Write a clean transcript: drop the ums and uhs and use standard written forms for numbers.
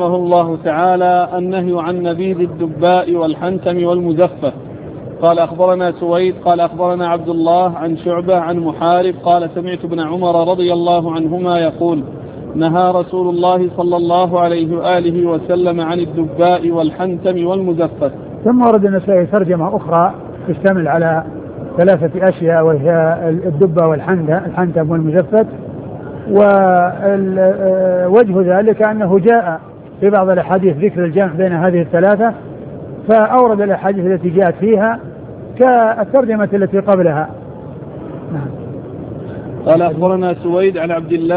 رحمه الله تعالى النهي عن نبيذ الدباء والحنتم والمزفة. قال أخبرنا سويد قال أخبرنا عبد الله عن شعبة عن محارب قال سمعت ابن عمر رضي الله عنهما يقول نهى رسول الله صلى الله عليه وآله وسلم عن الدباء والحنتم والمزفة. ثم ورد النسائي ترجمة أخرى تشتمل على 3 أشياء وهي الدبة والحنتم والمزفت. ووجه ذلك أنه جاء في بعض الأحاديث ذكر الجمع بين هذه ال3 فأورد الأحاديث التي جاءت فيها كالترجمة التي قبلها. قال أخبرنا سويد عن عبد الله